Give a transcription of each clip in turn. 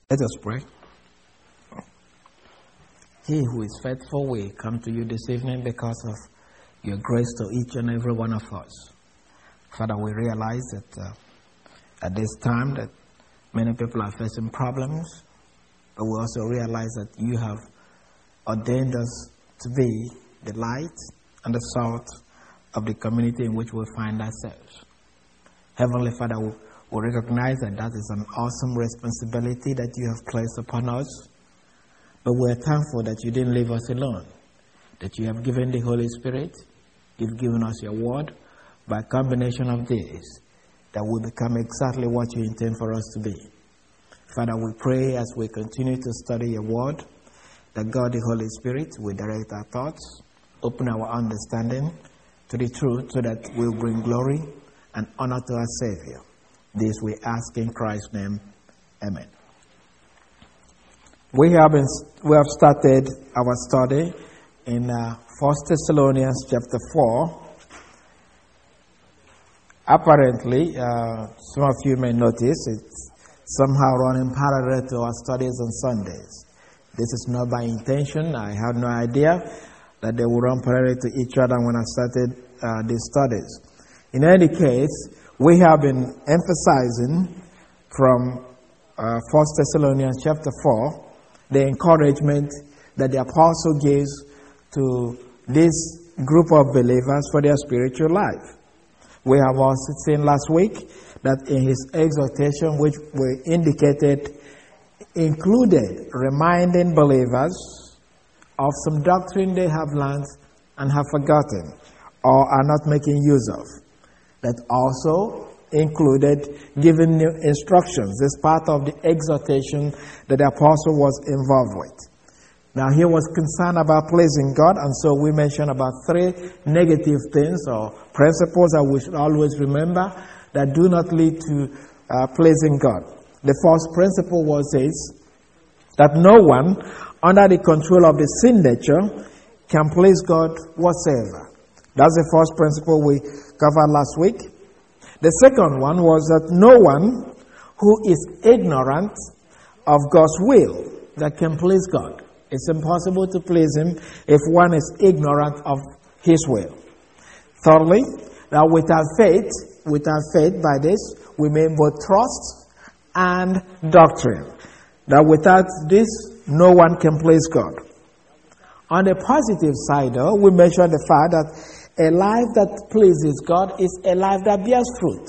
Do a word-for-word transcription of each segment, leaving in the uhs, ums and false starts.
Let us pray. He who is faithful, we come to you this evening because of your grace to each and every one of us. Father, we realize that uh, at this time that many people are facing problems, but we also realize that you have ordained us to be the light and the salt of the community in which we find ourselves. Heavenly Father, we, we recognize that that is an awesome responsibility that you have placed upon us, but we are thankful that you didn't leave us alone, that you have given the Holy Spirit, you've given us your word. By combination of this, that we become exactly what you intend for us to be. Father, we pray as we continue to study your word, that God, the Holy Spirit, will direct our thoughts, open our understanding to the truth, so that we'll bring glory and honor to our Savior. This we ask in Christ's name. Amen. We have been, we have started our study in uh, First Thessalonians chapter four. Apparently, uh, some of you may notice it's somehow running parallel to our studies on Sundays. This is not by intention. I had no idea that they would run parallel to each other when I started uh, these studies. In any case, we have been emphasizing from uh, First Thessalonians chapter four the encouragement that the apostle gives to this group of believers for their spiritual life. We have also seen last week that in his exhortation, which we indicated, included reminding believers of some doctrine they have learned and have forgotten or are not making use of. That also included giving new instructions. This part of the exhortation that the apostle was involved with. Now, he was concerned about pleasing God, and so we mentioned about three negative things or principles that we should always remember that do not lead to uh, pleasing God. The first principle was this, that no one under the control of the sin nature can please God whatsoever. That's the first principle we covered last week. The second one was that no one who is ignorant of God's will that can please God. It's impossible to please him if one is ignorant of his will. Thirdly, that without faith, without faith by this, we mean both trust and doctrine. That without this, no one can please God. On the positive side, though, we mention the fact that a life that pleases God is a life that bears fruit.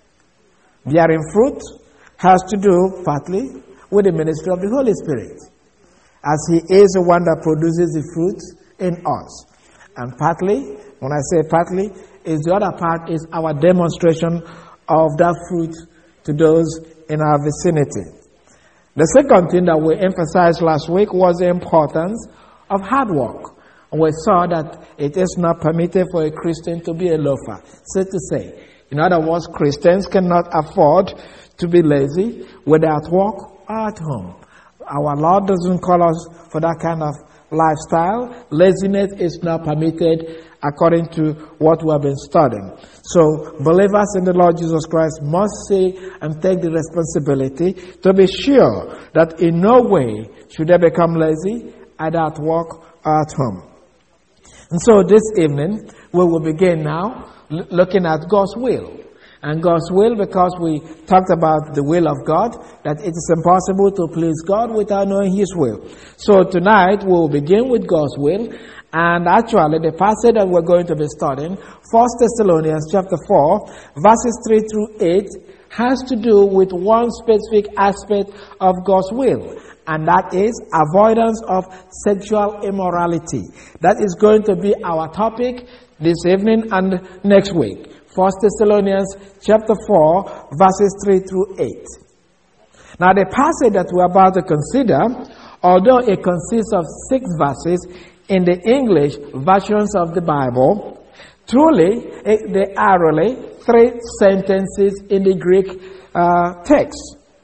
Bearing fruit has to do partly with the ministry of the Holy Spirit, as he is the one that produces the fruit in us. And partly, when I say partly, is the other part is our demonstration of that fruit to those in our vicinity. The second thing that we emphasized last week was the importance of hard work. And we saw that it is not permitted for a Christian to be a loafer, so to say. In other words, Christians cannot afford to be lazy, whether at work or at home. Our Lord doesn't call us for that kind of lifestyle. Laziness is not permitted according to what we have been studying. So believers in the Lord Jesus Christ must say and take the responsibility to be sure that in no way should they become lazy, either at work or at home. And so this evening, we will begin now looking at God's will. And God's will, because we talked about the will of God, that it is impossible to please God without knowing his will. So tonight we will begin with God's will. And actually the passage that we're going to be studying, First Thessalonians chapter four, verses three through eight, has to do with one specific aspect of God's will. And that is avoidance of sexual immorality. That is going to be our topic this evening and next week. First Thessalonians chapter four, verses three through eight. Now the passage that we're about to consider, although it consists of six verses in the English versions of the Bible, truly it, they are really three sentences in the Greek uh, text.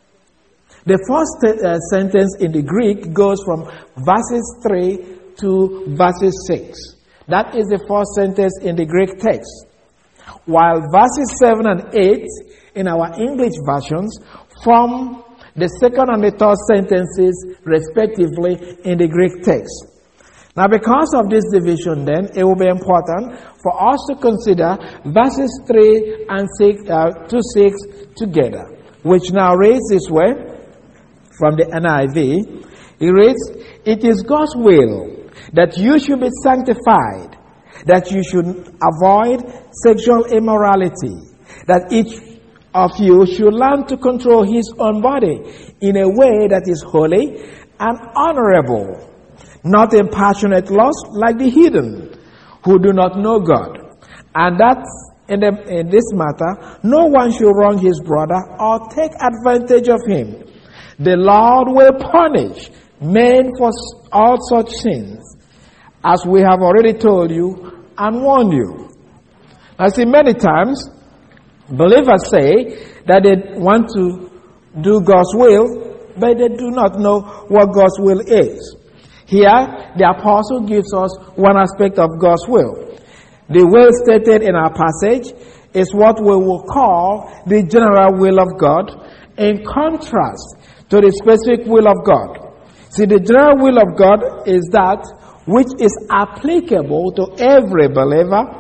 The first uh, sentence in the Greek goes from verses three to verses six. That is the first sentence in the Greek text. While verses seven and eight in our English versions form the second and the third sentences respectively in the Greek text. Now, because of this division, then, it will be important for us to consider verses three and six, uh, to six together, which now reads this way from the N I V. It reads, "It is God's will that you should be sanctified, that you should avoid sexual immorality, that each of you should learn to control his own body in a way that is holy and honorable, not in passionate lust like the heathen who do not know God. And that in, the, in this matter, no one should wrong his brother or take advantage of him. The Lord will punish men for all such sins, as we have already told you and warned you." I see many times believers say that they want to do God's will, but they do not know what God's will is. Here, the apostle gives us one aspect of God's will. The will stated in our passage is what we will call the general will of God, in contrast to the specific will of God. See, the general will of God is that which is applicable to every believer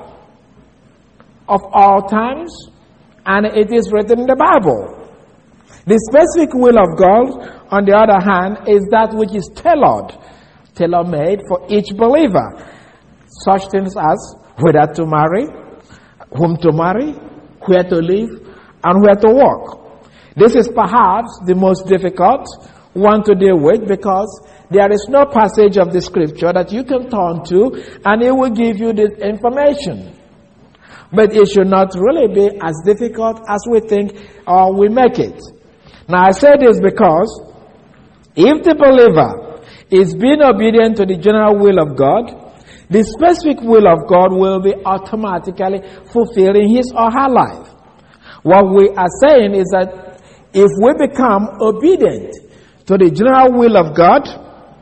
of all times, and it is written in the Bible. The specific will of God, on the other hand, is that which is tailored, tailor-made for each believer. Such things as whether to marry, whom to marry, where to live, and where to walk. This is perhaps the most difficult one to deal with, because there is no passage of the scripture that you can turn to and it will give you this information. But it should not really be as difficult as we think or we make it. Now, I say this because if the believer is being obedient to the general will of God, the specific will of God will be automatically fulfilled in his or her life. What we are saying is that if we become obedient to the general will of God,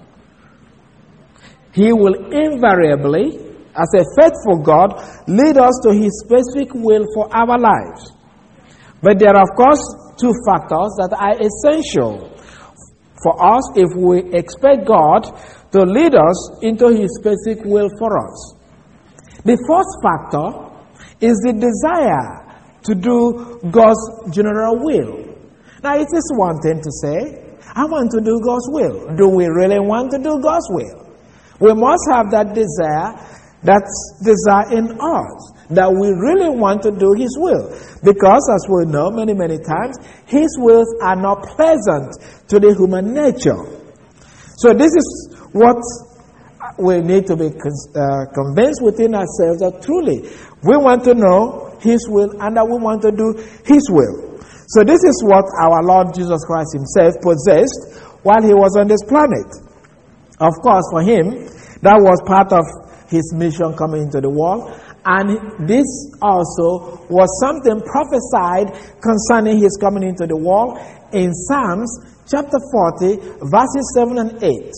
he will invariably, as a faithful God, lead us to his specific will for our lives. But there are, of course, two factors that are essential for us if we expect God to lead us into his specific will for us. The first factor is the desire to do God's general will. Now, it is one thing to say, I want to do God's will. Do we really want to do God's will? We must have that desire, that desire in us, that we really want to do his will. Because, as we know many, many times, his wills are not pleasant to the human nature. So this is what we need to be uh, convinced within ourselves, that truly we want to know his will and that we want to do his will. So this is what our Lord Jesus Christ himself possessed while he was on this planet. Of course, for him, that was part of his mission coming into the world. And this also was something prophesied concerning his coming into the world in Psalms chapter forty, verses seven and eight.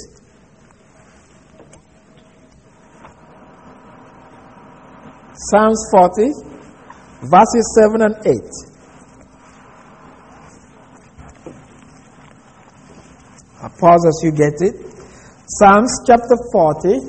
Psalms forty, verses seven and eight. I'll pause as you get it. Psalms chapter forty,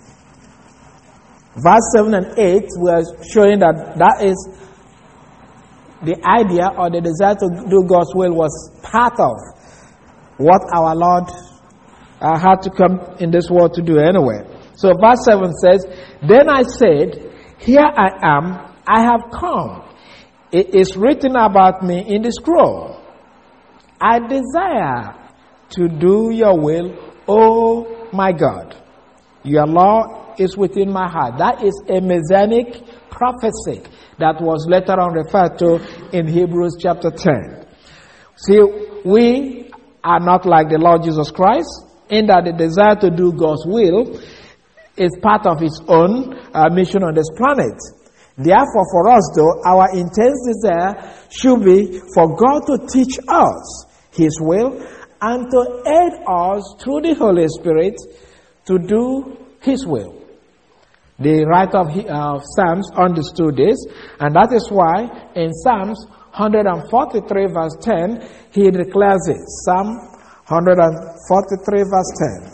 verse seven and eight, we are showing that that is the idea, or the desire to do God's will was part of what our Lord uh, had to come in this world to do anyway. So verse seven says, "Then I said, here I am, I have come. It is written about me in the scroll. I desire to do your will, O my God. Your law is within my heart." That is a messianic prophecy that was later on referred to in Hebrews chapter ten. See, we are not like the Lord Jesus Christ, in that the desire to do God's will is part of his own uh, mission on this planet. Therefore, for us though, our intense desire should be for God to teach us his will and to aid us through the Holy Spirit to do his will. The writer of uh, Psalms understood this, and that is why in Psalms one forty-three verse ten, he declares it. Psalm one forty-three verse ten.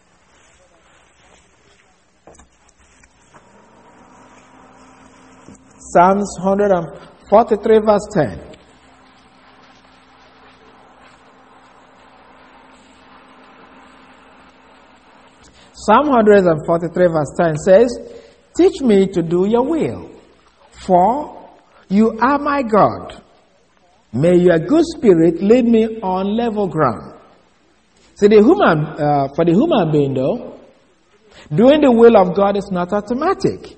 Psalms one forty-three verse ten. Psalm one forty-three verse ten says, "Teach me to do your will, for you are my God. May your good spirit lead me on level ground." See, the human, uh, for the human being though, doing the will of God is not automatic.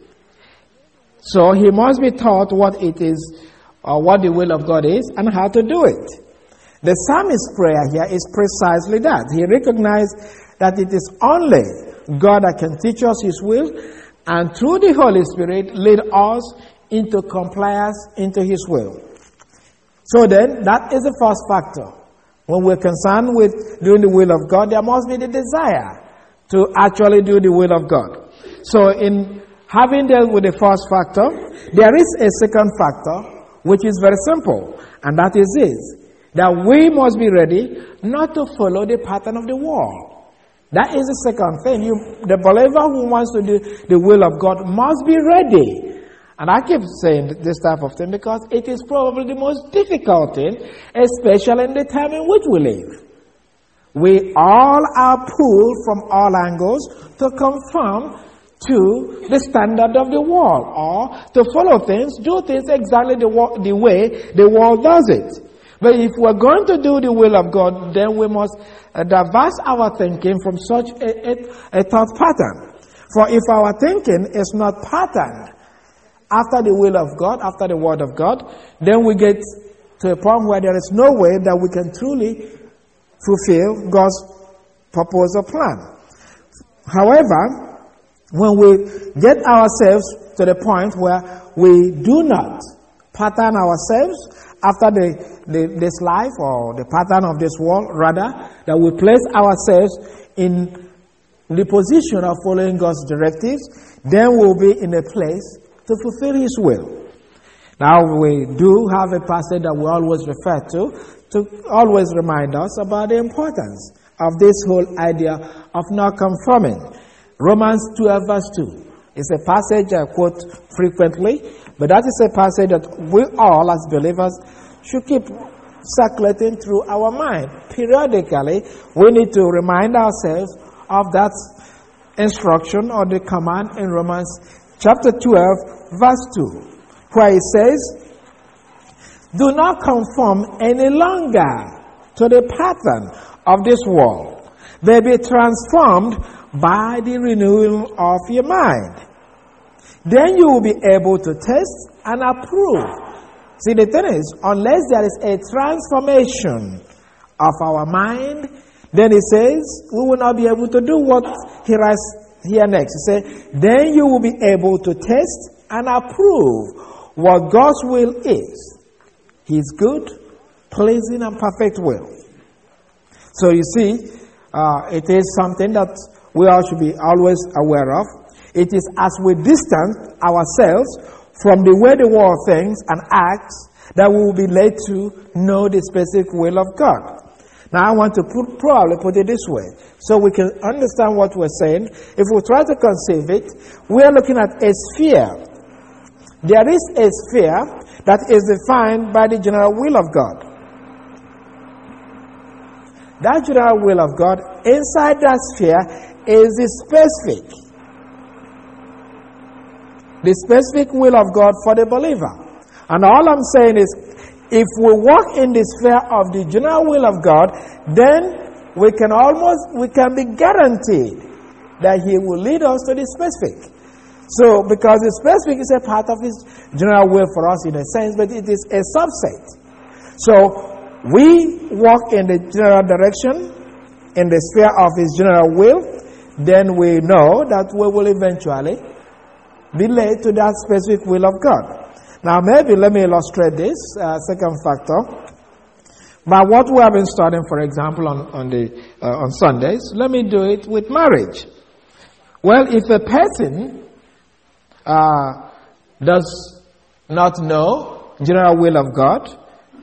So he must be taught what it is, or what the will of God is, and how to do it. The psalmist's prayer here is precisely that. He recognized that it is only God that can teach us his will, and through the Holy Spirit lead us into compliance into his will. So then, that is the first factor. When we're concerned with doing the will of God, there must be the desire to actually do the will of God. So in having dealt with the first factor, there is a second factor, which is very simple, and that is this, that we must be ready not to follow the pattern of the world. That is the second thing. You, the believer who wants to do the will of God must be ready. And I keep saying this type of thing because it is probably the most difficult thing, especially in the time in which we live. We all are pulled from all angles to conform to the standard of the world, or to follow things, do things exactly the, the way the world does it. But if we're going to do the will of God, then we must uh, divert our thinking from such a, a, a thought pattern. For if our thinking is not patterned after the will of God, after the word of God, then we get to a point where there is no way that we can truly fulfill God's purpose or plan. However, when we get ourselves to the point where we do not pattern ourselves after the, the, this life or the pattern of this world, rather, that we place ourselves in the position of following God's directives, then we'll be in a place to fulfill his will. Now, we do have a passage that we always refer to, to always remind us about the importance of this whole idea of not conforming. Romans twelve verse two is a passage I quote frequently, but that is a passage that we all as believers should keep circulating through our mind. Periodically, we need to remind ourselves of that instruction or the command in Romans chapter twelve verse two, where it says, "Do not conform any longer to the pattern of this world, but be transformed by the renewal of your mind. Then you will be able to test and approve." See, the thing is, unless there is a transformation of our mind, then he says, we will not be able to do what he writes here next. He says, "Then you will be able to test and approve what God's will is, his good, pleasing, and perfect will." So you see, uh, it is something that we all should be always aware of. It is as we distance ourselves from the way the world thinks and acts that we will be led to know the specific will of God. Now, I want to put, probably put it this way, so we can understand what we're saying. If we try to conceive it, we are looking at a sphere. There is a sphere that is defined by the general will of God. That general will of God, inside that sphere, is the specific. The specific will of God for the believer. And all I'm saying is, if we walk in the sphere of the general will of God, then we can almost, we can be guaranteed that he will lead us to the specific. So, because the specific is a part of his general will for us in a sense, but it is a subset. So, we walk in the general direction, in the sphere of his general will, then we know that we will eventually be led to that specific will of God. Now, maybe let me illustrate this uh, second factor by what we have been studying, for example, on, on, the, uh, on Sundays. Let me do it with marriage. Well, if a person uh, does not know general will of God,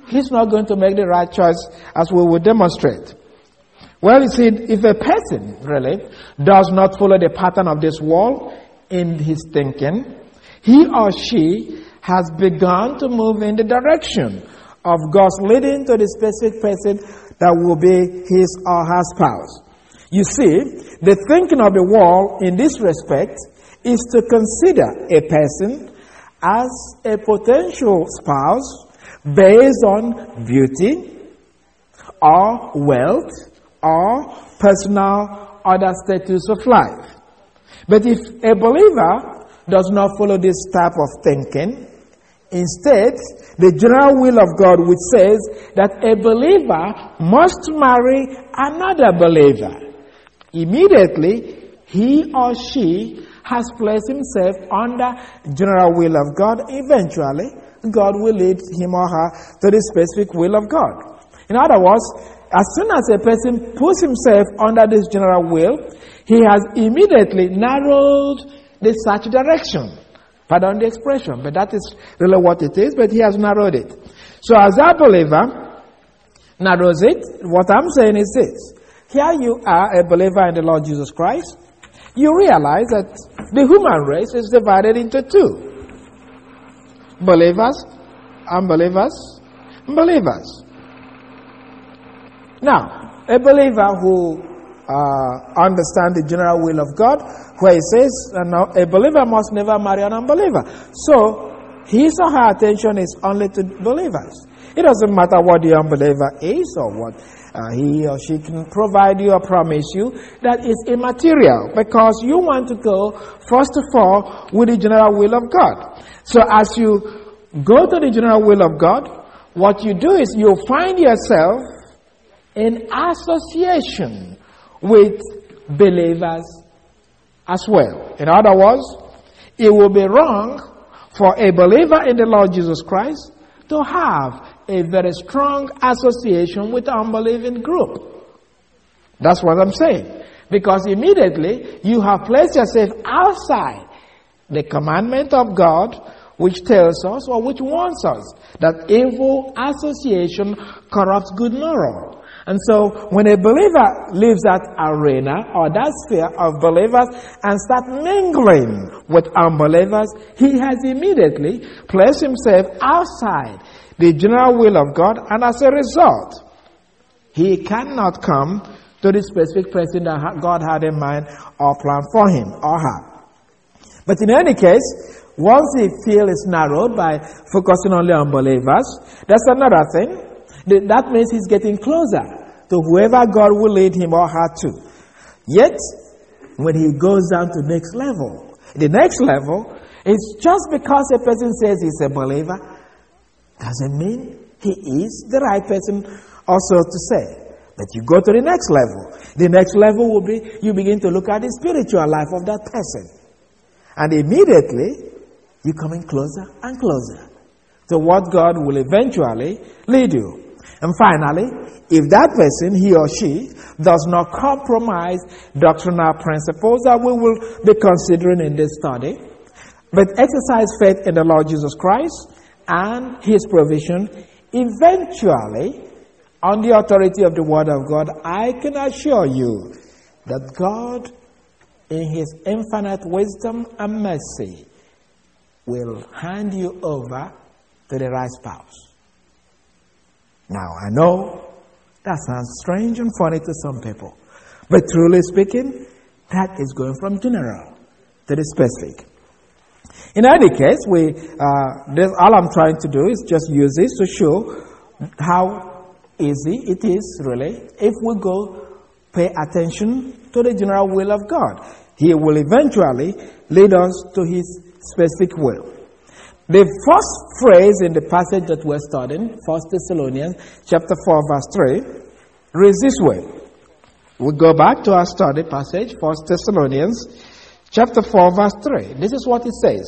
he's not going to make the right choice, as we will demonstrate. Well, you see, if a person really does not follow the pattern of this world in his thinking, he or she has begun to move in the direction of God's leading to the specific person that will be his or her spouse. You see, the thinking of the world in this respect is to consider a person as a potential spouse based on beauty or wealth or personal other status of life. But if a believer does not follow this type of thinking, instead, the general will of God, which says that a believer must marry another believer, immediately he or she has placed himself under general will of God. Eventually, God will lead him or her to the specific will of God. In other words, as soon as a person puts himself under this general will, he has immediately narrowed the search direction. Pardon the expression, but that is really what it is, but he has narrowed it. So as a believer narrows it, what I'm saying is this. Here you are, a believer in the Lord Jesus Christ. You realize that the human race is divided into two. Believers, unbelievers, believers. Now, a believer who uh, understands the general will of God, where he says uh, no, a believer must never marry an unbeliever. So, his or her attention is only to believers. It doesn't matter what the unbeliever is or what uh, he or she can provide you or promise you. That is immaterial, because you want to go, first of all, with the general will of God. So as you go to the general will of God, what you do is you find yourself in association with believers as well. In other words, it will be wrong for a believer in the Lord Jesus Christ to have a very strong association with an unbelieving group. That's what I'm saying. Because immediately you have placed yourself outside the commandment of God, which tells us or which warns us that evil association corrupts good moral. And so when a believer leaves that arena or that sphere of believers and starts mingling with unbelievers, he has immediately placed himself outside the general will of God, and as a result, he cannot come to the specific person that God had in mind or planned for him or her. But in any case, once the field is narrowed by focusing only on believers, that's another thing. That means he's getting closer to whoever God will lead him or her to. Yet, when he goes down to the next level, the next level is just because a person says he's a believer, doesn't mean he is the right person also to say. But you go to the next level. The next level will be, you begin to look at the spiritual life of that person. And immediately, you're coming closer and closer to what God will eventually lead you. And finally, if that person, he or she, does not compromise doctrinal principles that we will be considering in this study, but exercise faith in the Lord Jesus Christ and his provision, eventually, on the authority of the Word of God, I can assure you that God, in his infinite wisdom and mercy, will hand you over to the right spouse. Now, I know that sounds strange and funny to some people, but truly speaking, that is going from general to the specific. In any case, we uh, this, all I'm trying to do is just use this to show how easy it is, really, if we go pay attention to the general will of God. He will eventually lead us to his specific will. The first phrase in the passage that we're studying, First Thessalonians chapter four, verse three, reads this way. We go back to our study passage, First Thessalonians chapter four, verse three. This is what it says.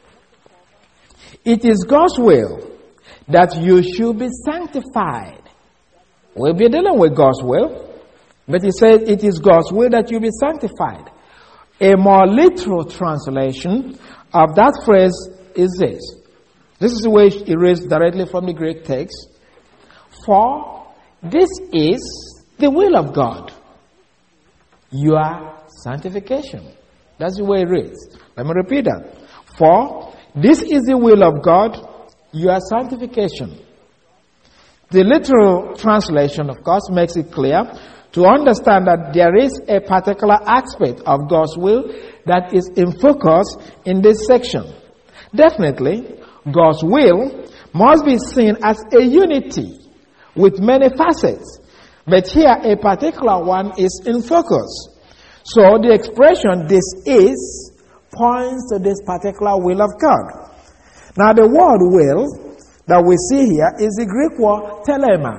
It is God's will that you should be sanctified. We'll be dealing with God's will, but he says it is God's will that you be sanctified. A more literal translation of that phrase is this. This is the way it reads directly from the Greek text. For this is the will of God, your sanctification. That's the way it reads. Let me repeat that. For this is the will of God, your sanctification. The literal translation, of course, makes it clear to understand that there is a particular aspect of God's will that is in focus in this section. Definitely, God's will must be seen as a unity with many facets, but here a particular one is in focus. So the expression "this is" points to this particular will of God. Now the word "will" that we see here is the Greek word "telema."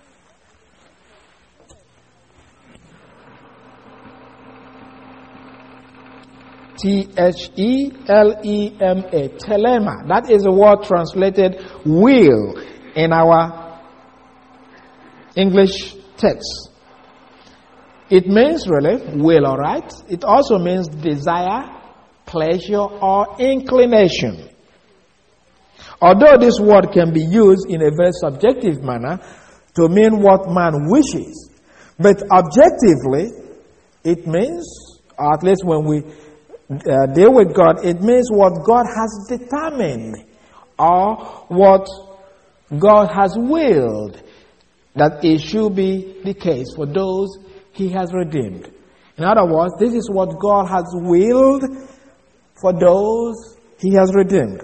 T H E L E M A, telema. That is the word translated "will" in our English text. It means really will, all right? It also means desire, pleasure, or inclination. Although this word can be used in a very subjective manner to mean what man wishes, but objectively, it means, or at least when we uh, deal with God, it means what God has determined or what God has willed that it should be the case for those He has redeemed. In other words, this is what God has willed for those He has redeemed.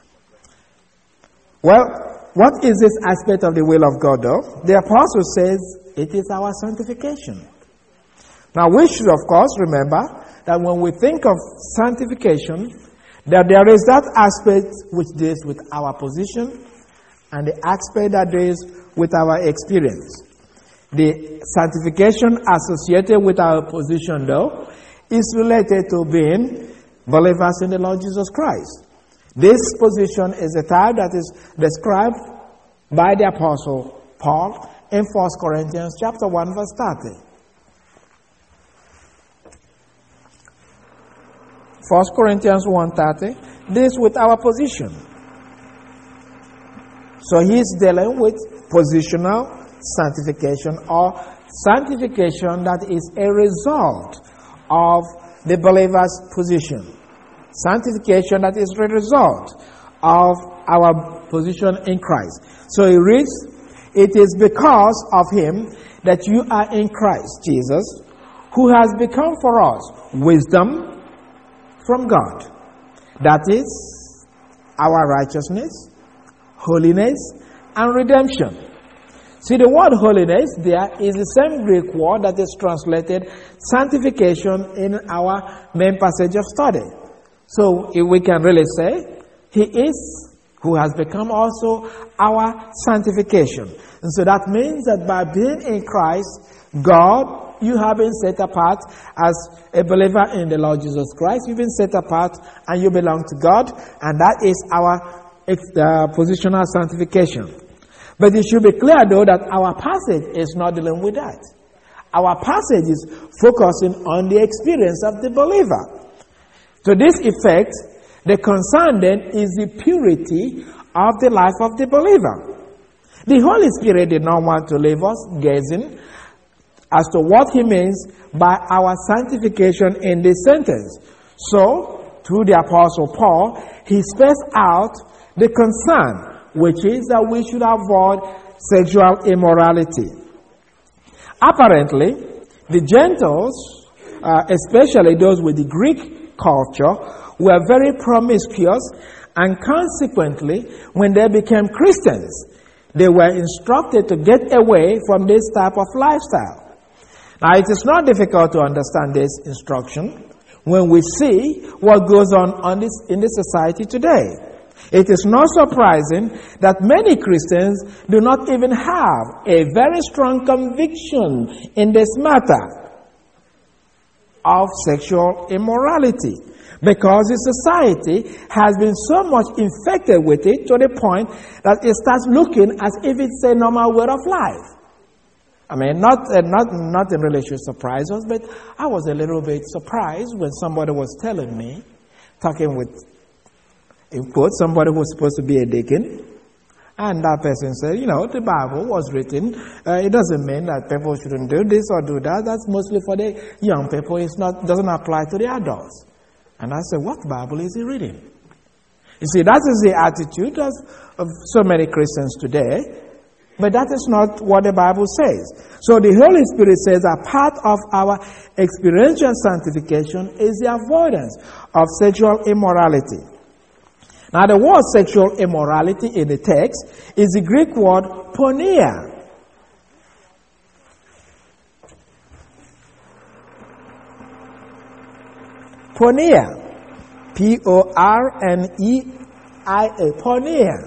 Well, what is this aspect of the will of God, though? The apostle says it is our sanctification. Now, we should, of course, remember that when we think of sanctification, that there is that aspect which deals with our position and the aspect that deals with our experience. The sanctification associated with our position, though, is related to being believers in the Lord Jesus Christ. This position is a type that is described by the Apostle Paul in First Corinthians chapter one, verse thirty. First Corinthians one thirty deals with our position. So he's dealing with positional sanctification, or sanctification that is a result of the believer's position. Sanctification that is the result of our position in Christ. So he reads, "It is because of him that you are in Christ Jesus, who has become for us wisdom from God. That is our righteousness, holiness, and redemption." See, the word holiness there is the same Greek word that is translated sanctification in our main passage of study. So if we can really say, He is who has become also our sanctification. And so that means that by being in Christ, God, you have been set apart as a believer in the Lord Jesus Christ. You've been set apart and you belong to God, and that is our uh, positional sanctification. But it should be clear, though, that our passage is not dealing with that. Our passage is focusing on the experience of the believer. To this effect, the concern then is the purity of the life of the believer. The Holy Spirit did not want to leave us guessing as to what He means by our sanctification in this sentence. So, through the Apostle Paul, he spells out the concern, which is that we should avoid sexual immorality. Apparently, the Gentiles, uh, especially those with the Greek culture, were very promiscuous, and consequently, when they became Christians, they were instructed to get away from this type of lifestyle. Now, it is not difficult to understand this instruction when we see what goes on, on this, in this society today. It is not surprising that many Christians do not even have a very strong conviction in this matter of sexual immorality, because the society has been so much infected with it to the point that it starts looking as if it's a normal way of life. I mean, not uh, not not in really should surprise us, but I was a little bit surprised when somebody was telling me, talking with, in quotes, somebody who was supposed to be a deacon, And that person said, you know, the Bible was written. Uh, it doesn't mean that people shouldn't do this or do that. That's mostly for the young people. It's not doesn't apply to the adults. And I said, what Bible is he reading? You see, that is the attitude of, of so many Christians today. But that is not what the Bible says. So the Holy Spirit says that part of our experiential sanctification is the avoidance of sexual immorality. Now, the word sexual immorality in the text is the Greek word porneia. Porneia. P O R N E I A. Porneia.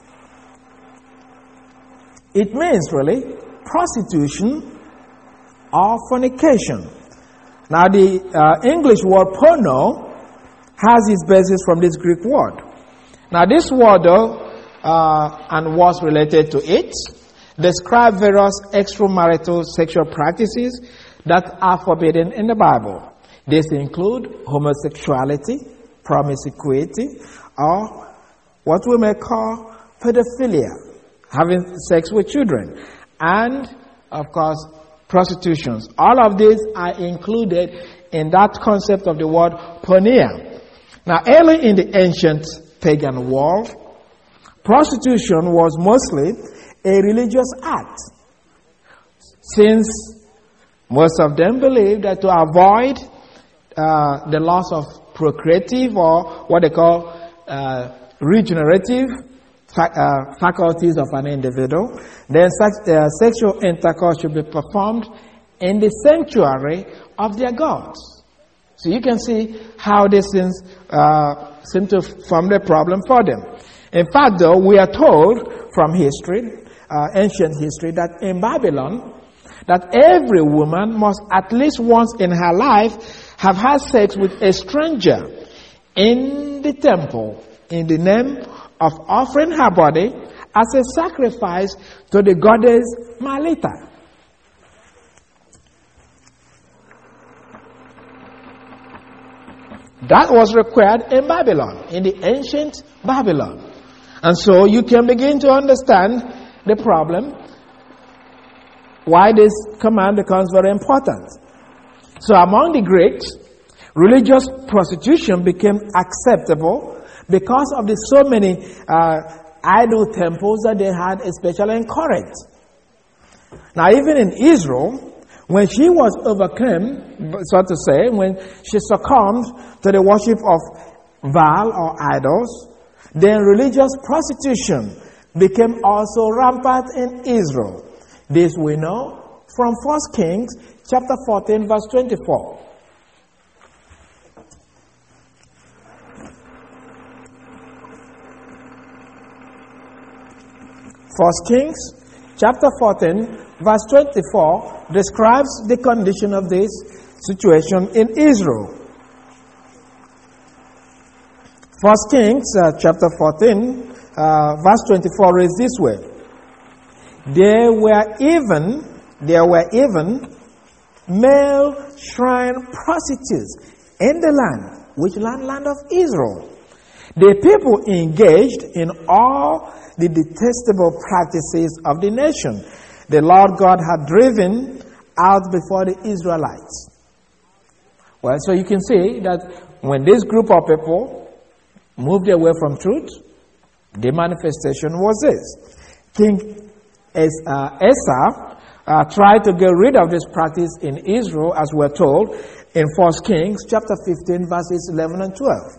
It means, really, prostitution or fornication. Now, the uh, English word porno has its basis from this Greek word. Now, this word, though, uh, and words related to it, describe various extramarital sexual practices that are forbidden in the Bible. These include homosexuality, promiscuity, or what we may call pedophilia, having sex with children, and, of course, prostitutions. All of these are included in that concept of the word porneia. Now, early in the ancient pagan world, prostitution was mostly a religious act, since most of them believed that to avoid uh, the loss of procreative or what they call uh, regenerative fa- uh, faculties of an individual, then such uh, sexual intercourse should be performed in the sanctuary of their gods. So you can see how these things uh, seem to form the problem for them. In fact, though, we are told from history, uh, ancient history, that in Babylon, that every woman must at least once in her life have had sex with a stranger in the temple in the name of offering her body as a sacrifice to the goddess Malita. That was required in Babylon, in the ancient Babylon. And so you can begin to understand the problem, why this command becomes very important. So among the Greeks, religious prostitution became acceptable because of the so many uh, idol temples that they had, especially in Corinth. Now even in Israel, when she was overcome, so to say, when she succumbed to the worship of Baal or idols, then religious prostitution became also rampant in Israel. This we know from First Kings chapter fourteen, verse twenty-four. First Kings chapter fourteen, verse twenty-four describes the condition of this situation in Israel. First Kings uh, chapter fourteen, uh, verse twenty-four reads this way: There were even, there were even male shrine prostitutes in the land, which land? Land of Israel. The people engaged in all the detestable practices of the nation the Lord God had driven out before the Israelites. Well, so you can see that when this group of people moved away from truth, the manifestation was this. King Asa uh, tried to get rid of this practice in Israel, as we're told in First Kings chapter fifteen, verses eleven and twelve.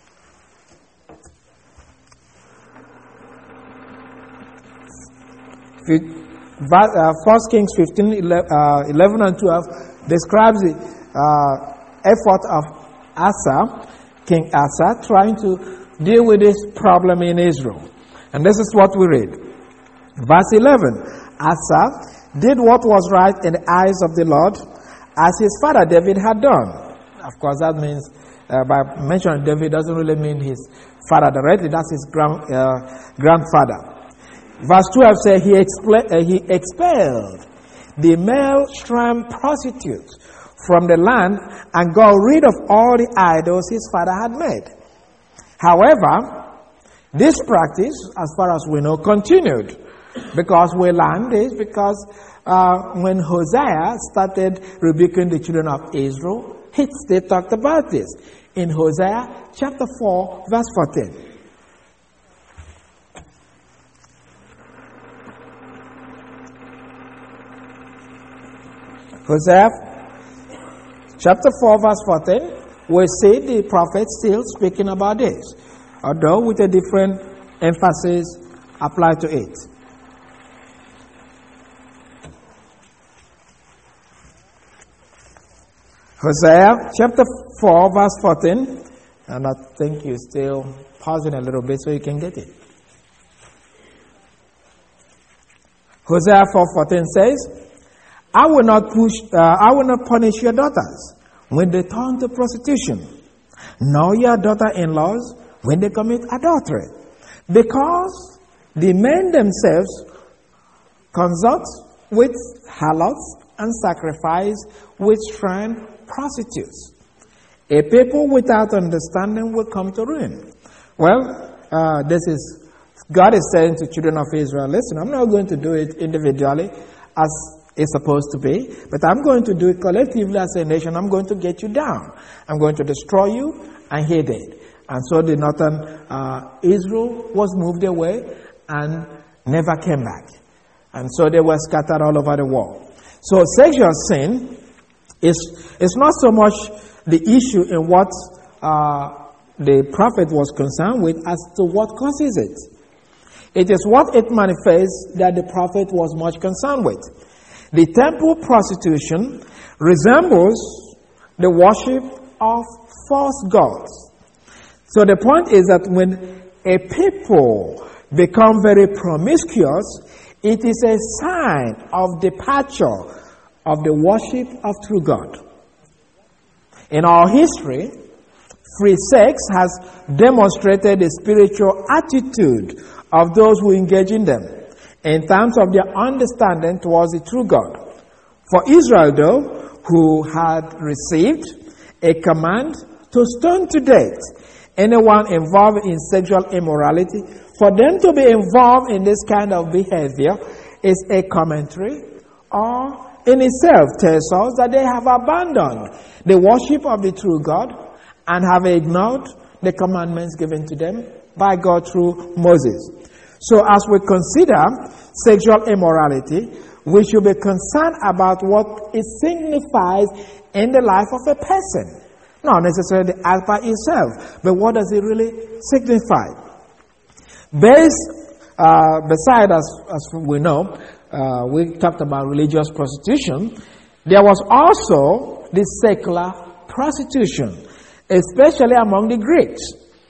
First Kings fifteen, eleven and twelve describes the uh, effort of Asa, King Asa, trying to deal with this problem in Israel. And this is what we read. Verse eleven, Asa did what was right in the eyes of the Lord, as his father David had done. Of course, that means, uh, by mentioning David doesn't really mean his father directly, that's his grand, uh, grandfather. Verse twelve says, he, expl- uh, he expelled the male shrine prostitutes from the land and got rid of all the idols his father had made. However, This practice, as far as we know, continued. Because we learn this because uh, when Hosea started rebuking the children of Israel, he, they talked about this in Hosea chapter four, verse fourteen. Hosea chapter four, verse fourteen, we see the prophet still speaking about this, although with a different emphasis applied to it. Hosea chapter four, verse fourteen, and I think you're still pausing a little bit so you can get it. Hosea four fourteen says, I will not push, uh, I will not punish your daughters when they turn to prostitution, nor your daughter-in-laws when they commit adultery, because the men themselves consort with harlots and sacrifice with shrine prostitutes. A people without understanding will come to ruin. Well, uh, this is, God is saying to children of Israel, listen, I'm not going to do it individually as it's supposed to be, but I'm going to do it collectively as a nation. I'm going to get you down. I'm going to destroy you, and he did. And so the northern uh, Israel was moved away and never came back. And so they were scattered all over the world. So sexual sin is, is not so much the issue in what uh, the prophet was concerned with as to what causes it. It is what it manifests that the prophet was much concerned with. The temple prostitution resembles the worship of false gods. So the point is that when a people become very promiscuous, it is a sign of departure of the worship of true God. In our history, free sex has demonstrated the spiritual attitude of those who engage in them in terms of their understanding towards the true God. For Israel, though, who had received a command to stone to death anyone involved in sexual immorality, for them to be involved in this kind of behavior is a commentary or in itself tells us that they have abandoned the worship of the true God and have ignored the commandments given to them by God through Moses. So as we consider sexual immorality, we should be concerned about what it signifies in the life of a person. Not necessarily the act by itself, but what does it really signify? Based, uh, beside, as, as we know, uh, we talked about religious prostitution, there was also the secular prostitution, especially among the Greeks.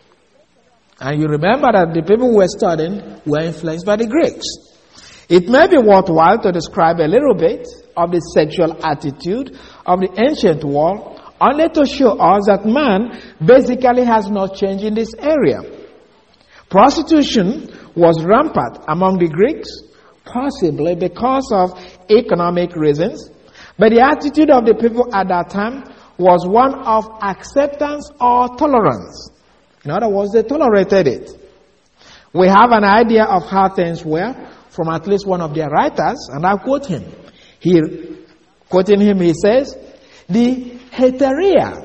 And you remember that the people who were studying were influenced by the Greeks. It may be worthwhile to describe a little bit of the sexual attitude of the ancient world, only to show us that man basically has not changed in this area. Prostitution was rampant among the Greeks, possibly because of economic reasons, but the attitude of the people at that time was one of acceptance or tolerance. In other words, they tolerated it. We have an idea of how things were from at least one of their writers, and I quote him. He, quoting him, he says, the heteria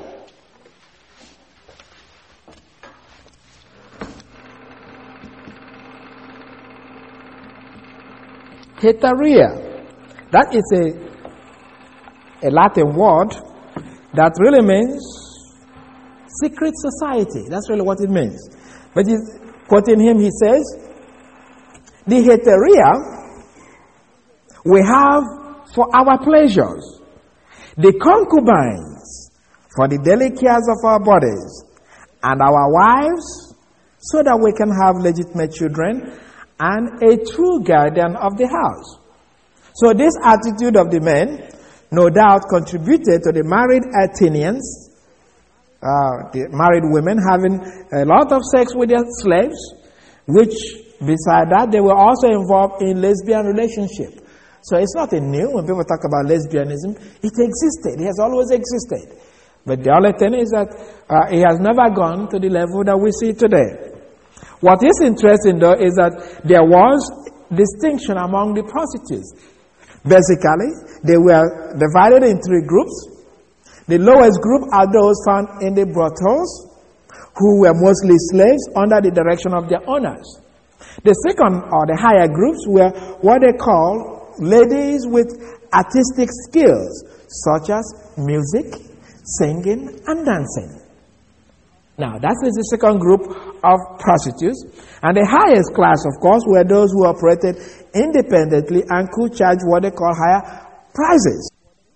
heteria that is a, a Latin word that really means secret society. That's really what it means. But he's, quoting him, he says, the heteria we have for our pleasures, the concubines for the daily cares of our bodies, and our wives so that we can have legitimate children and a true guardian of the house. So this attitude of the men no doubt contributed to the married Athenians, uh, the married women having a lot of sex with their slaves, which beside that they were also involved in lesbian relationship. So it's nothing new when people talk about lesbianism. It existed. It has always existed. But the only thing is that uh, it has never gone to the level that we see today. What is interesting, though, is that there was distinction among the prostitutes. Basically, they were divided in three groups. The lowest group are those found in the brothels, who were mostly slaves under the direction of their owners. The second, or the higher groups, were what they call ladies with artistic skills, such as music, singing, and dancing. Now, that is the second group of prostitutes. And the highest class, of course, were those who operated independently and could charge what they call higher prices.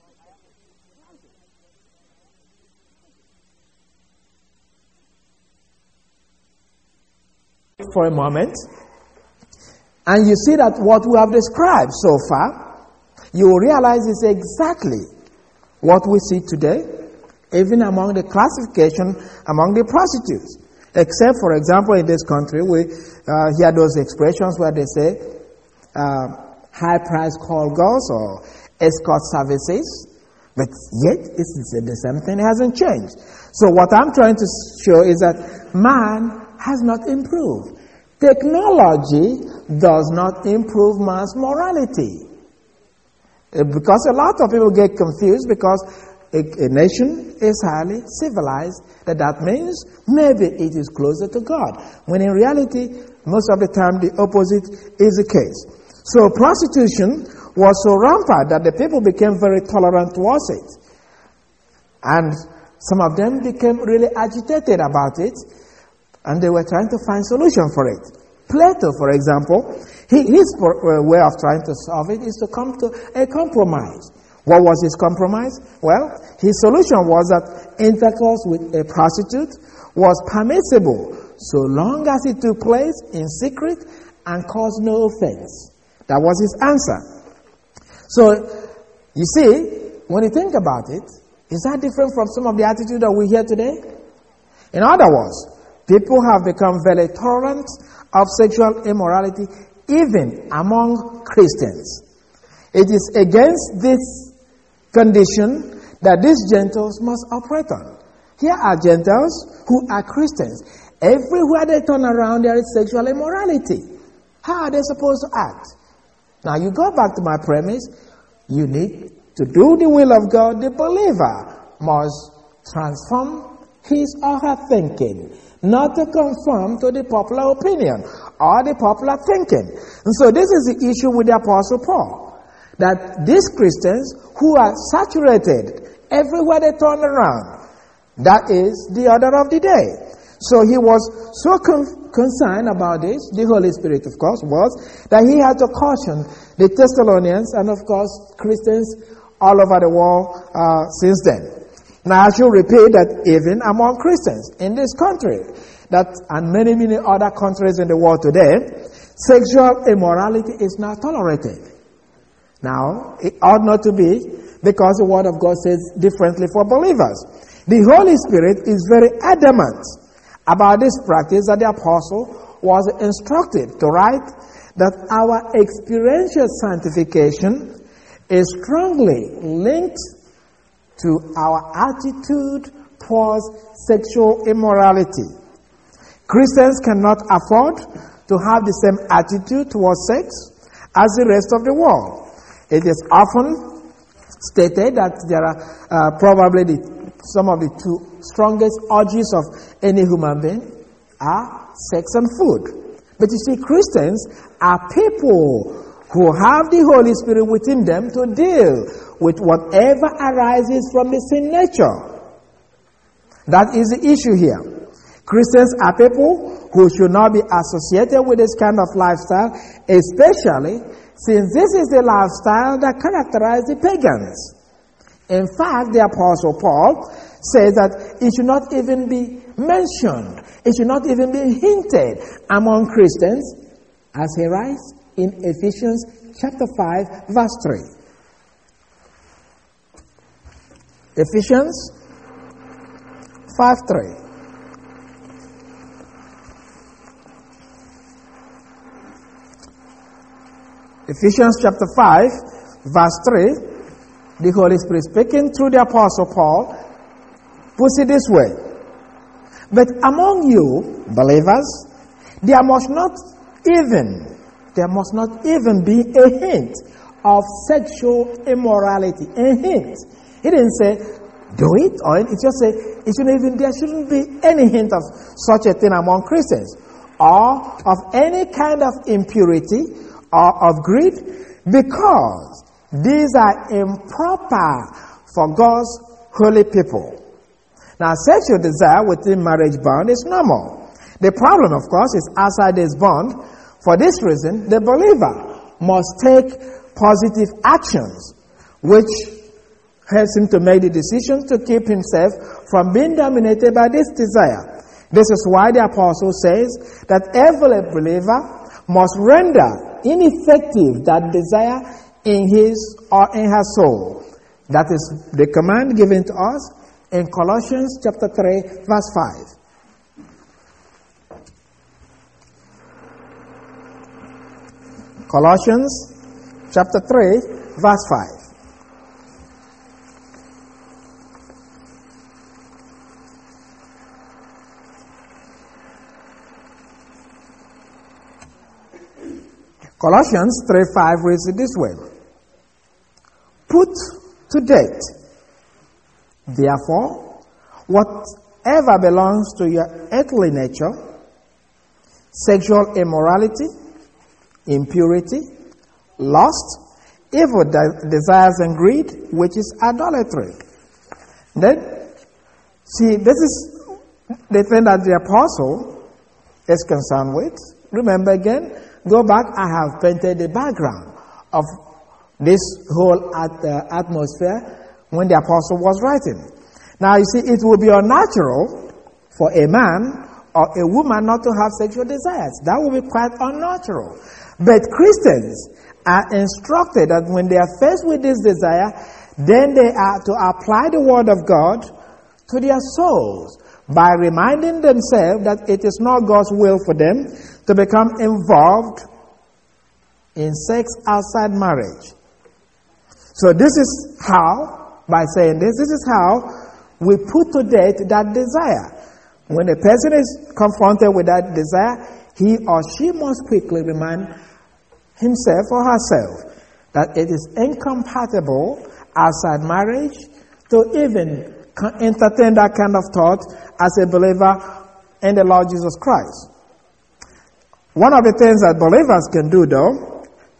For a moment, and you see that what we have described so far, you will realize is exactly what we see today, even among the classification among the prostitutes. Except, for example, in this country, we uh, hear those expressions where they say uh, high-price call girls or escort services, but yet it's the same thing. It hasn't changed. So what I'm trying to show is that man has not improved. Technology does not improve man's morality. Because a lot of people get confused because a, a nation is highly civilized, that that means maybe it is closer to God. When in reality, most of the time the opposite is the case. So prostitution was so rampant that the people became very tolerant towards it. And some of them became really agitated about it, and they were trying to find solution for it. Plato, for example, he, his way of trying to solve it is to come to a compromise. What was his compromise? Well, his solution was that intercourse with a prostitute was permissible so long as it took place in secret and caused no offense. That was his answer. So, you see, when you think about it, is that different from some of the attitude that we hear today? In other words, people have become very tolerant of sexual immorality even among Christians. It is against this condition that these Gentiles must operate on. Here are Gentiles who are Christians. Everywhere they turn around, there is sexual immorality. How are they supposed to act? Now, you go back to my premise. You need to do the will of God. The believer must transform his or her thinking, not to conform to the popular opinion or the popular thinking. And so this is the issue with the Apostle Paul, that these Christians who are saturated everywhere they turn around, that is the order of the day. So he was so con- concerned about this, the Holy Spirit, of course, was that he had to caution the Thessalonians and, of course, Christians all over the world uh, since then. Now, I should repeat that even among Christians in this country, that and many, many other countries in the world today, sexual immorality is not tolerated. Now, it ought not to be, because the Word of God says differently for believers. The Holy Spirit is very adamant about this practice that the Apostle was instructed to write, that our experiential sanctification is strongly linked to our attitude towards sexual immorality. Christians cannot afford to have the same attitude towards sex as the rest of the world. It is often stated that there are uh, probably the, some of the two strongest urges of any human being are sex and food. But you see, Christians are people who have the Holy Spirit within them to deal with whatever arises from the sin nature. That is the issue here. Christians are people who should not be associated with this kind of lifestyle, especially since this is the lifestyle that characterizes the pagans. In fact, the Apostle Paul says that it should not even be mentioned, it should not even be hinted among Christians, as he writes in Ephesians chapter five, verse three. Ephesians five three. Ephesians chapter five, verse three, the Holy Spirit speaking through the Apostle Paul puts it this way. But among you, believers, There must not even, there must not even be a hint of sexual immorality. A hint. He didn't say, do it, or it just say, it shouldn't even, there shouldn't be any hint of such a thing among Christians, or of any kind of impurity or of greed, because these are improper for God's holy people. Now, sexual desire within marriage bond is normal. The problem, of course, is outside this bond. For this reason, the believer must take positive actions, which helps him to make the decision to keep himself from being dominated by this desire. This is why the apostle says that every believer must render ineffective that desire in his or in her soul. That is the command given to us in Colossians chapter three, verse five. Colossians chapter three, verse five. Colossians three five reads it this way. Put to death, therefore, whatever belongs to your earthly nature, sexual immorality, impurity, lust, evil de- desires and greed, which is idolatry. Then, see, this is the thing that the apostle is concerned with. Remember again, go back, I have painted the background of this whole at, uh, atmosphere when the apostle was writing. Now, you see, it would be unnatural for a man or a woman not to have sexual desires. That would be quite unnatural. But Christians are instructed that when they are faced with this desire, then they are to apply the word of God to their souls by reminding themselves that it is not God's will for them to become involved in sex outside marriage. So this is how, by saying this, this is how we put to death that desire. When a person is confronted with that desire, he or she must quickly remind himself or herself that it is incompatible outside marriage to even entertain that kind of thought as a believer in the Lord Jesus Christ. One of the things that believers can do, though,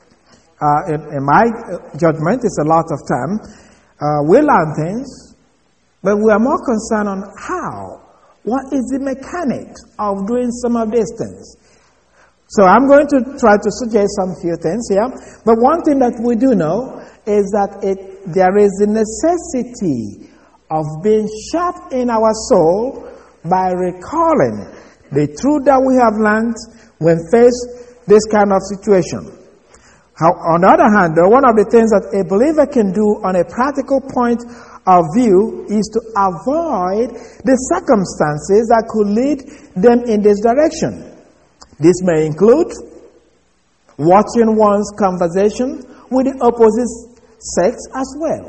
uh, in, in my judgment, it's a lot of time, uh, we learn things, but we are more concerned on how. What is the mechanics of doing some of these things? So I'm going to try to suggest some few things here. But one thing that we do know is that it, there is a necessity of being sharp in our soul by recalling the truth that we have learned when faced this kind of situation. How, on the other hand, though, one of the things that a believer can do on a practical point of view is to avoid the circumstances that could lead them in this direction. This may include watching one's conversation with the opposite sex as well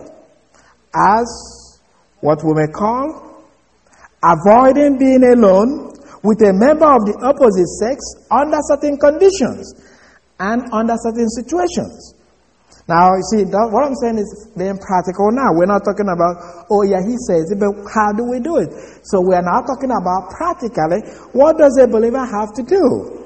as what we may call avoiding being alone with a member of the opposite sex under certain conditions and under certain situations. Now, you see, that, what I'm saying is being practical now. We're not talking about, oh yeah, he says it, but how do we do it? So we are now talking about practically, what does a believer have to do?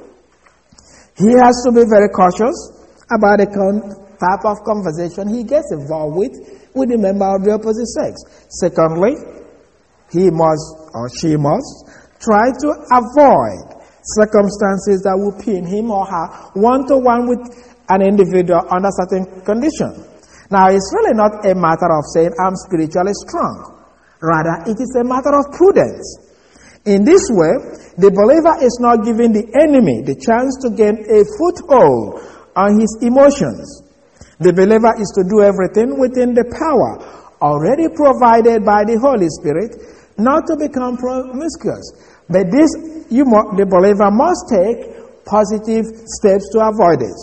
He has to be very cautious about the type of conversation he gets involved with with a member of the opposite sex. Secondly, he must or she must try to avoid circumstances that will pin him or her one-to-one with an individual under certain conditions. Now, it's really not a matter of saying I'm spiritually strong. Rather, it is a matter of prudence. In this way, the believer is not giving the enemy the chance to gain a foothold on his emotions. The believer is to do everything within the power already provided by the Holy Spirit, not to become promiscuous. But this, you, the believer must take positive steps to avoid this.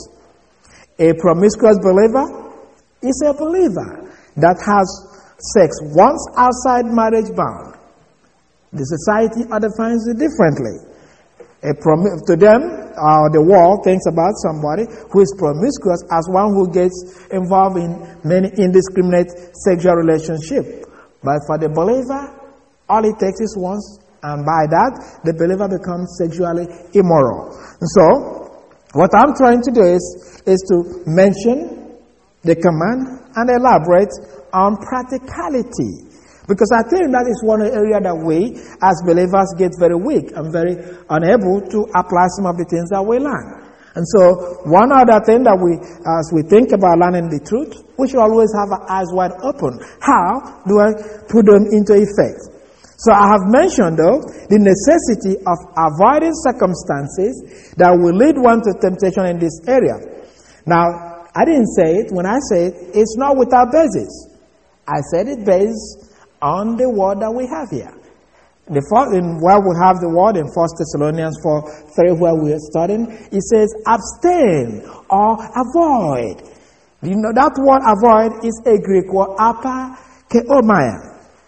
A promiscuous believer is a believer that has sex once outside marriage bound. The society defines it differently. A prom- to them, uh, the world thinks about somebody who is promiscuous as one who gets involved in many indiscriminate sexual relationships. But for the believer, all it takes is once, and by that, the believer becomes sexually immoral. And so, what I'm trying to do is, is to mention the command and elaborate on practicality. Because I think that is one area that we, as believers, get very weak and very unable to apply some of the things that we learn. And so, one other thing that we, as we think about learning the truth, we should always have our eyes wide open. How do I put them into effect? So I have mentioned, though, the necessity of avoiding circumstances that will lead one to temptation in this area. Now, I didn't say it. When I say it, it's not without basis. I said it based on the word that we have here. The first, in where we have the word in First Thessalonians four three, where we are studying, it says abstain or avoid. You know, that word avoid is a Greek word, apakeomai.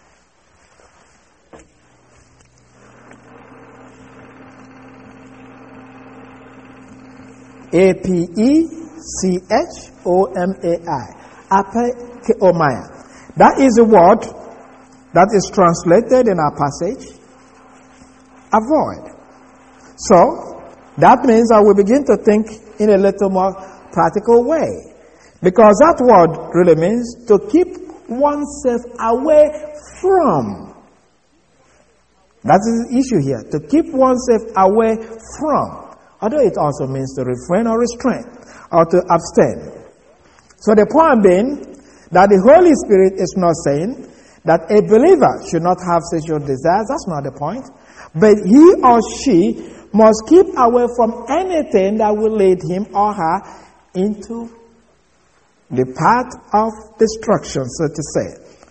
A P E C H O M A I. Apakeomai. That is a word that is translated in our passage, avoid. So, that means that we begin to think in a little more practical way. Because that word really means to keep oneself away from. That is the issue here. To keep oneself away from. Although it also means to refrain or restrain or to abstain. So the point being that the Holy Spirit is not saying that a believer should not have sexual desires. That's not the point. But he or she must keep away from anything that will lead him or her into the path of destruction, so to say.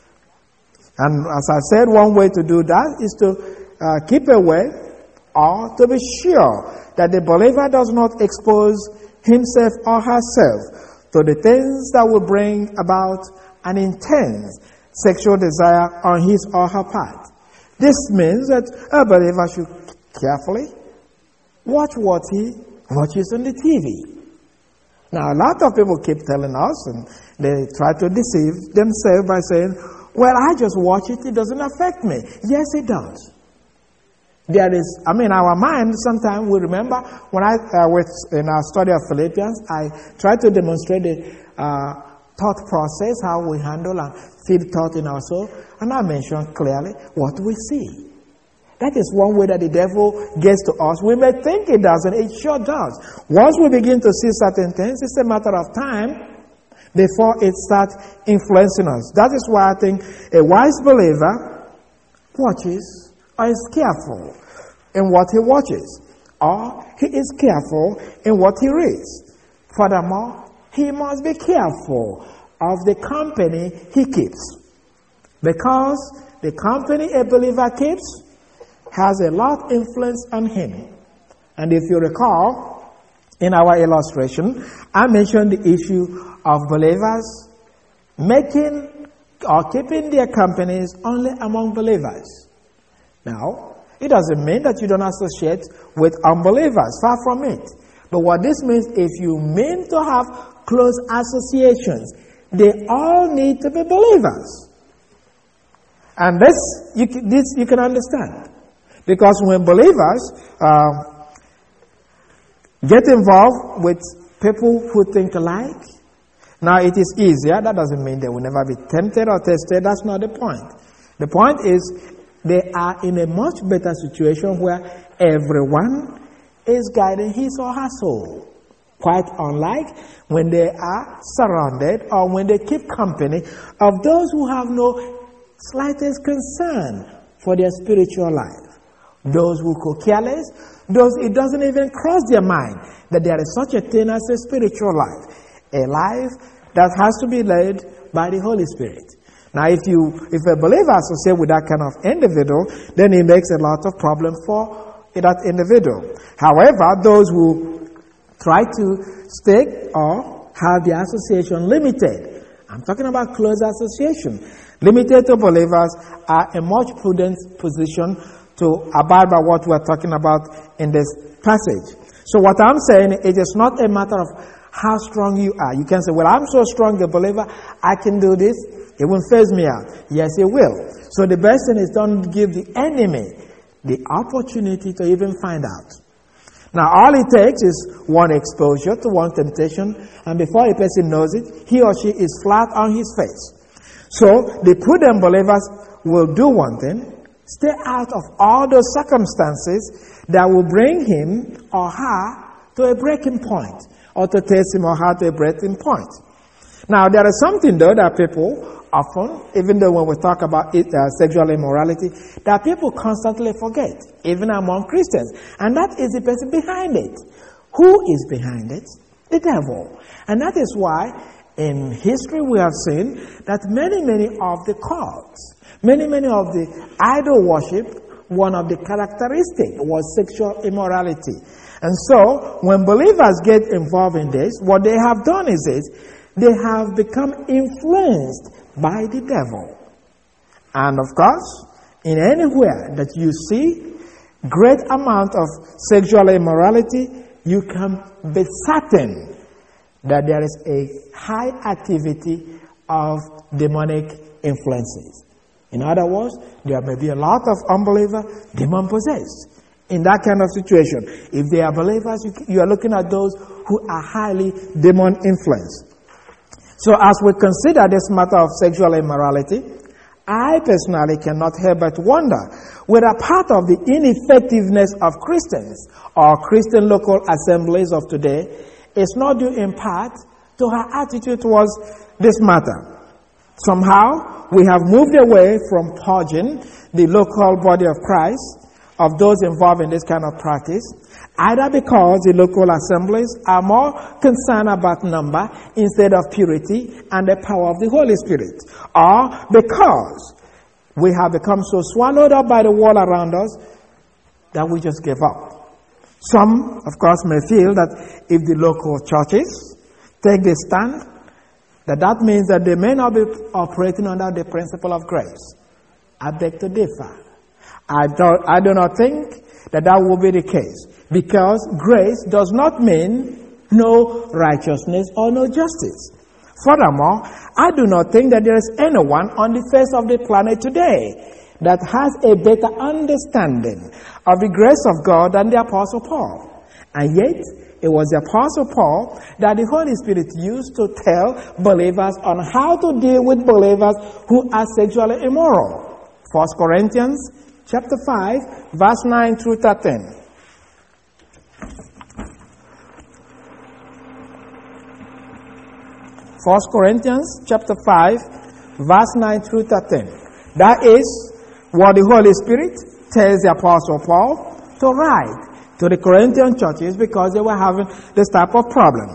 And as I said, one way to do that is to uh, keep away or to be sure that the believer does not expose himself or herself to the things that will bring about an intense sexual desire on his or her part. This means that a believer should carefully watch what he watches on the T V. Now, a lot of people keep telling us, and they try to deceive themselves by saying, well, I just watch it, it doesn't affect me. Yes, it does. There is, I mean, our mind, sometimes we remember, when I, uh, with, in our study of Philippians, I try to demonstrate the uh, thought process, how we handle and feed thought in our soul, and I mentioned clearly what we see. That is one way that the devil gets to us. We may think it doesn't, it sure does. Once we begin to see certain things, it's a matter of time before it starts influencing us. That is why I think a wise believer watches or is careful in what he watches, or he is careful in what he reads. Furthermore, he must be careful of the company he keeps, because the company a believer keeps has a lot of influence on him. And if you recall, in our illustration, I mentioned the issue of believers making or keeping their companies only among believers. Now, it doesn't mean that you don't associate with unbelievers, far from it. But what this means, if you mean to have close associations, they all need to be believers. And this you can, this you can understand. Because when believers uh, get involved with people who think alike, now it is easier. That doesn't mean they will never be tempted or tested. That's not the point. The point is, they are in a much better situation where everyone is guiding his or her soul. Quite unlike when they are surrounded or when they keep company of those who have no slightest concern for their spiritual life. Those who go careless, those it doesn't even cross their mind that there is such a thing as a spiritual life. A life that has to be led by the Holy Spirit. Now, if you, if a believer associates with that kind of individual, then it makes a lot of problems for that individual. However, those who try to stick or have the association limited, I'm talking about close association, limited to believers, are a much prudent position to abide by what we're talking about in this passage. So what I'm saying, it is not a matter of how strong you are. You can say, well, I'm so strong a believer, I can do this. It won't phase me out. Yes, it will. So the best thing is don't give the enemy the opportunity to even find out. Now, all it takes is one exposure to one temptation, and before a person knows it, he or she is flat on his face. So the prudent believers will do one thing: stay out of all those circumstances that will bring him or her to a breaking point, or to test him or her to a breaking point. Now, there is something, though, that people often, even though when we talk about it, uh, sexual immorality, that people constantly forget, even among Christians, and that is the person behind it. Who is behind it? The devil. And that is why in history we have seen that many, many of the cults, many, many of the idol worship, one of the characteristics was sexual immorality. And so, when believers get involved in this, what they have done is this: they have become influenced by the devil. And of course, in anywhere that you see great amount of sexual immorality, you can be certain that there is a high activity of demonic influences. In other words, there may be a lot of unbelievers demon-possessed. In that kind of situation, if they are believers, you, you are looking at those who are highly demon-influenced. So as we consider this matter of sexual immorality, I personally cannot help but wonder whether part of the ineffectiveness of Christians or Christian local assemblies of today is not due in part to her attitude towards this matter. Somehow, we have moved away from purging the local body of Christ of those involved in this kind of practice, either because the local assemblies are more concerned about number instead of purity and the power of the Holy Spirit, or because we have become so swallowed up by the world around us that we just give up. Some, of course, may feel that if the local churches take this stand, that that means that they may not be operating under the principle of grace. I beg to differ. I do, I do not think that that will be the case, because grace does not mean no righteousness or no justice. Furthermore, I do not think that there is anyone on the face of the planet today that has a better understanding of the grace of God than the Apostle Paul. And yet, it was the Apostle Paul that the Holy Spirit used to tell believers on how to deal with believers who are sexually immoral. First Corinthians chapter five, verse nine through thirteen. First Corinthians chapter five, verse nine through thirteen. That is what the Holy Spirit tells the Apostle Paul to write to the Corinthian churches because they were having this type of problem.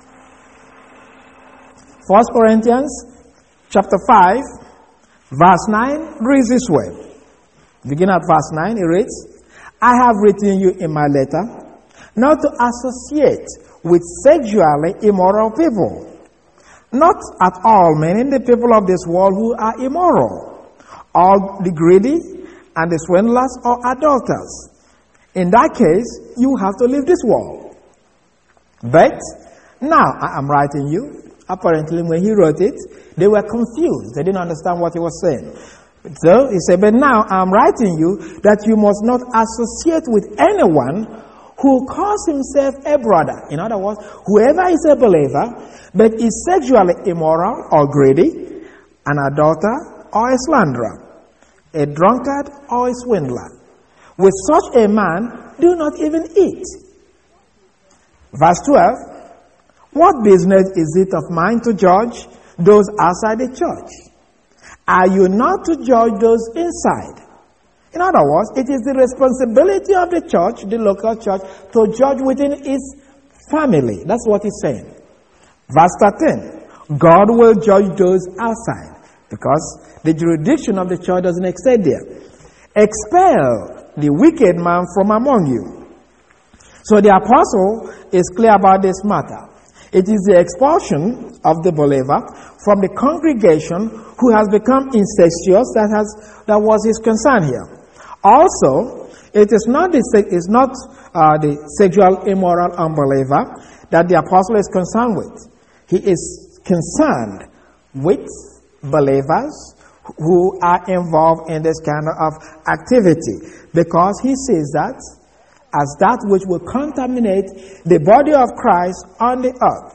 First Corinthians chapter five, verse nine reads this way. Begin at verse nine, it reads, I have written you in my letter not to associate with sexually immoral people. Not at all meaning the people of this world who are immoral, or the greedy and the swindlers or adulterers. In that case, you have to leave this world. But now I am writing you. Apparently, when he wrote it, they were confused. They didn't understand what he was saying. So he said, but now I am writing you that you must not associate with anyone who calls himself a brother. In other words, whoever is a believer, but is sexually immoral or greedy, an adulterer or a slanderer, a drunkard or a swindler. With such a man, do not even eat. Verse twelve, what business is it of mine to judge those outside the church? Are you not to judge those inside? In other words, it is the responsibility of the church, the local church, to judge within its family. That's what he's saying. Verse thirteen, God will judge those outside, because the jurisdiction of the church doesn't extend there. Expel the wicked man from among you. So the apostle is clear about this matter. It is the expulsion of the believer from the congregation who has become incestuous that has that was his concern here. Also, it is not the, it's not, uh, the sexual immoral unbeliever that the apostle is concerned with. He is concerned with believers who are involved in this kind of activity, because he sees that as that which will contaminate the body of Christ on the earth.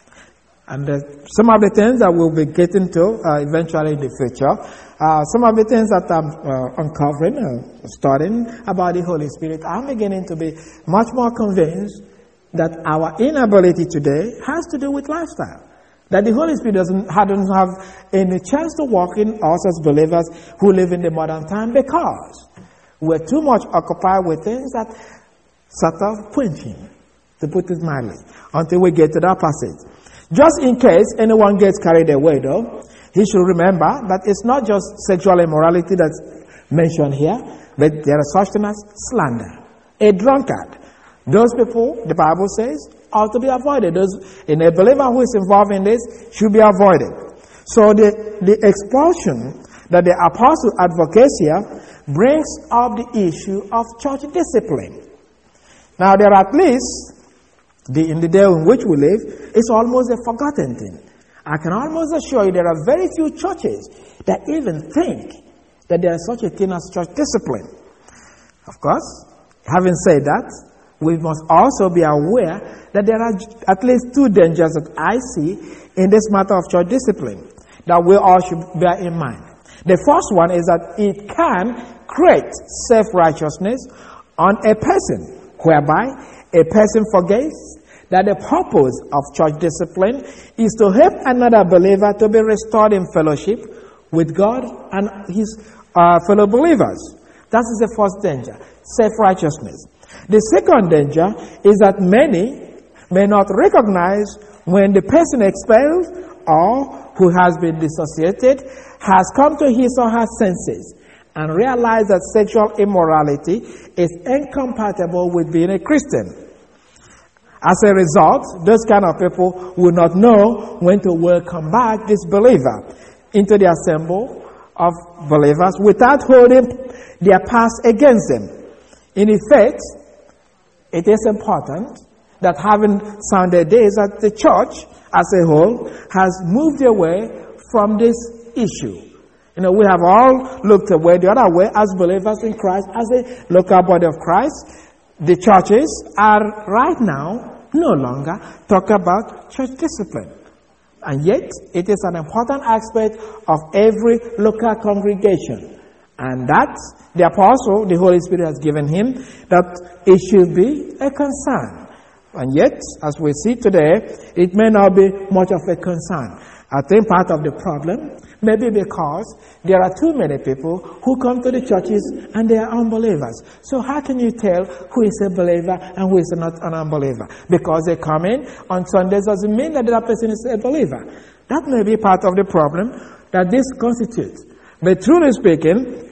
And uh, some of the things that we'll be getting to uh, eventually in the future, uh, some of the things that I'm uh, uncovering, uh, studying about the Holy Spirit, I'm beginning to be much more convinced that our inability today has to do with lifestyle. That the Holy Spirit doesn't, doesn't have any chance to work in us as believers who live in the modern time, because we're too much occupied with things that sort of quenching, to put it mildly, until we get to that passage. Just in case anyone gets carried away, though, he should remember that it's not just sexual immorality that's mentioned here, but there is such thing as slander. A drunkard. Those people, the Bible says, ought to be avoided. Those, in a believer who is involved in this should be avoided. So the, the expulsion that the apostle advocates here brings up the issue of church discipline. Now, there are at least, the, in the day in which we live, it's almost a forgotten thing. I can almost assure you there are very few churches that even think that there is such a thing as church discipline. Of course, having said that, we must also be aware that there are at least two dangers that I see in this matter of church discipline that we all should bear in mind. The first one is that it can create self-righteousness on a person, whereby a person forgets that the purpose of church discipline is to help another believer to be restored in fellowship with God and his uh, fellow believers. That is the first danger, self-righteousness. The second danger is that many may not recognize when the person expelled or who has been dissociated has come to his or her senses and realize that sexual immorality is incompatible with being a Christian. As a result, those kind of people will not know when to welcome back this believer into the assembly of believers without holding their past against them. In effect, it is important that, having sounded days, that the church as a whole has moved away from this issue. You know, we have all looked away the other way as believers in Christ, as a local body of Christ. The churches are right now no longer talk about church discipline. And yet, it is an important aspect of every local congregation. And that the apostle, the Holy Spirit has given him, that it should be a concern. And yet, as we see today, it may not be much of a concern. I think part of the problem may be because there are too many people who come to the churches and they are unbelievers. So how can you tell who is a believer and who is not an unbeliever? Because they come in on Sundays doesn't mean that that person is a believer. That may be part of the problem that this constitutes. But truly speaking,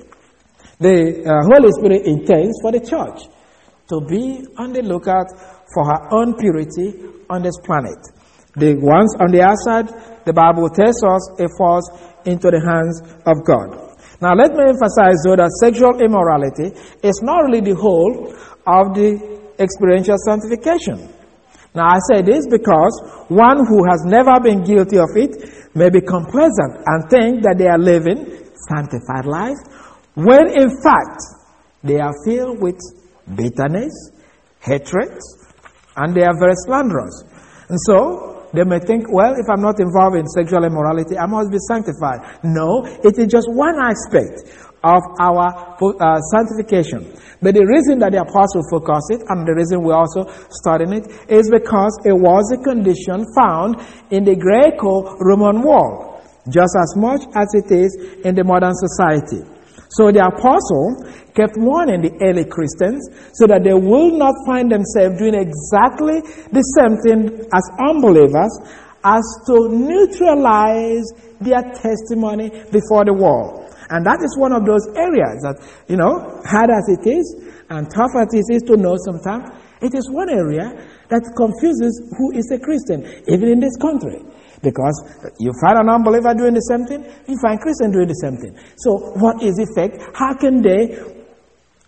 the uh, Holy Spirit intends for the church to be on the lookout for her own purity on this planet. The ones on the outside, the Bible tells us, it falls into the hands of God. Now let me emphasize, though, that sexual immorality is not really the whole of the experiential sanctification. Now I say this because one who has never been guilty of it may be complacent and think that they are living sanctified life, when in fact they are filled with bitterness, hatred, and they are very slanderous. And so they may think, well, if I'm not involved in sexual immorality, I must be sanctified. No, it is just one aspect of our uh, sanctification. But the reason that the apostle focused it, and the reason we're also studying it, is because it was a condition found in the Greco-Roman world, just as much as it is in the modern society. So the apostle kept warning the early Christians so that they will not find themselves doing exactly the same thing as unbelievers, as to neutralize their testimony before the world. And that is one of those areas that, you know, hard as it is and tough as it is to know sometimes, it is one area that confuses who is a Christian, even in this country. Because you find an unbeliever doing the same thing, you find Christian doing the same thing. So what is the effect? How can they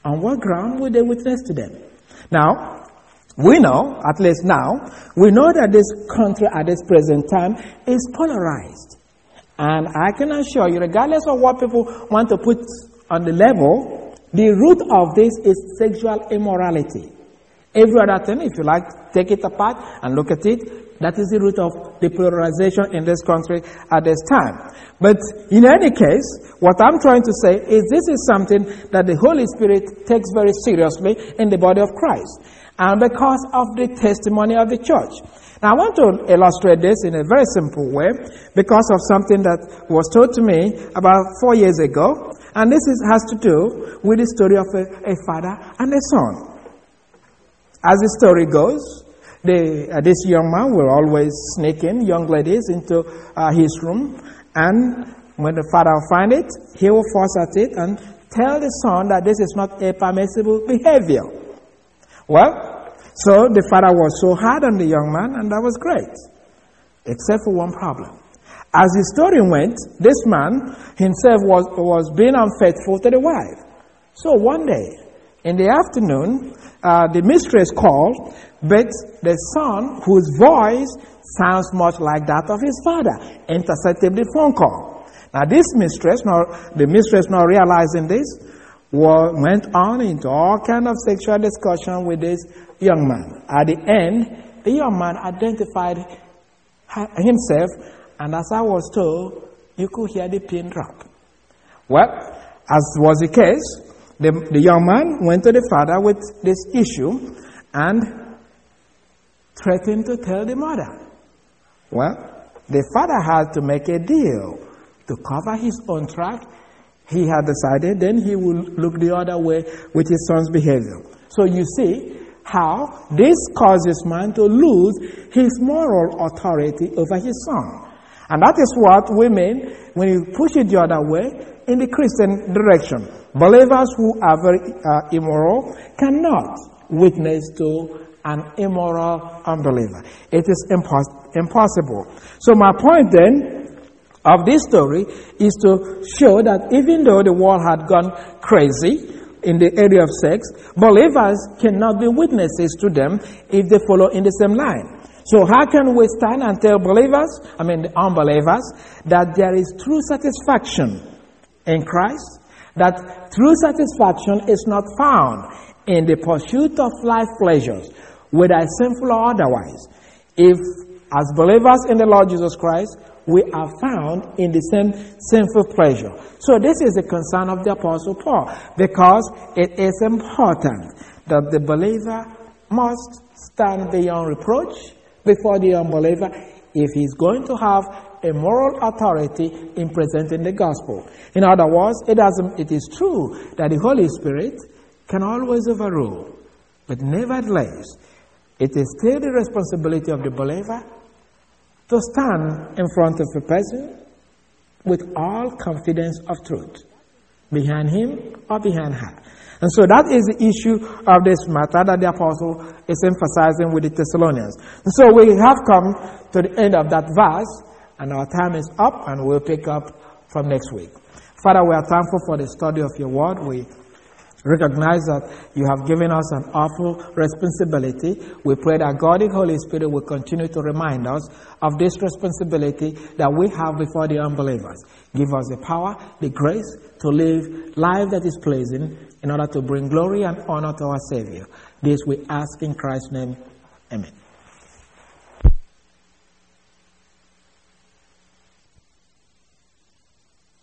On what ground would they witness to them? Now, we know, at least now, we know that this country at this present time is polarized. And I can assure you, regardless of what people want to put on the level, the root of this is sexual immorality. Every other thing, if you like, take it apart and look at it, that is the root of the polarization in this country at this time. But in any case, what I'm trying to say is this is something that the Holy Spirit takes very seriously in the body of Christ. And because of the testimony of the church. Now I want to illustrate this in a very simple way because of something that was told to me about four years ago. And this is, has to do with the story of a, a father and a son. As the story goes, the, uh, this young man will always sneak in young ladies into uh, his room, and when the father will find it, he will fuss at it and tell the son that this is not a permissible behavior. Well, so the father was so hard on the young man, and that was great, except for one problem. As the story went, this man himself was, was being unfaithful to the wife. So one day, in the afternoon, uh, the mistress called, but the son, whose voice sounds much like that of his father, intercepted the phone call. Now this mistress, now, the mistress not realizing this, went on into all kind of sexual discussion with this young man. At the end, the young man identified himself, and as I was told, you could hear the pin drop. Well, as was the case, the, the young man went to the father with this issue and threatened to tell the mother. Well, the father had to make a deal to cover his own track. He had decided then he would look the other way with his son's behavior. So you see how this causes man to lose his moral authority over his son. And that is what we mean when you push it the other way in the Christian direction. Believers who are very uh, immoral cannot witness to an immoral unbeliever. It is impos- impossible. So my point then of this story is to show that even though the world had gone crazy in the area of sex, believers cannot be witnesses to them if they follow in the same line. So how can we stand and tell believers, I mean the unbelievers, that there is true satisfaction in Christ? That true satisfaction is not found in the pursuit of life pleasures, whether sinful or otherwise. If, as believers in the Lord Jesus Christ, we are found in the same sinful pleasure. So this is the concern of the Apostle Paul, because it is important that the believer must stand beyond reproach before the unbeliever if he's going to have a moral authority in presenting the gospel. In other words, it, doesn't, it is true that the Holy Spirit can always overrule, but nevertheless, it is still the responsibility of the believer to stand in front of a person with all confidence of truth, behind him or behind her. And so that is the issue of this matter that the apostle is emphasizing with the Thessalonians. And so we have come to the end of that verse, and our time is up, and we'll pick up from next week. Father, we are thankful for the study of your word. We recognize that you have given us an awful responsibility. We pray that God, the Holy Spirit, will continue to remind us of this responsibility that we have before the unbelievers. Give us the power, the grace to live life that is pleasing in order to bring glory and honor to our Savior. This we ask in Christ's name. Amen.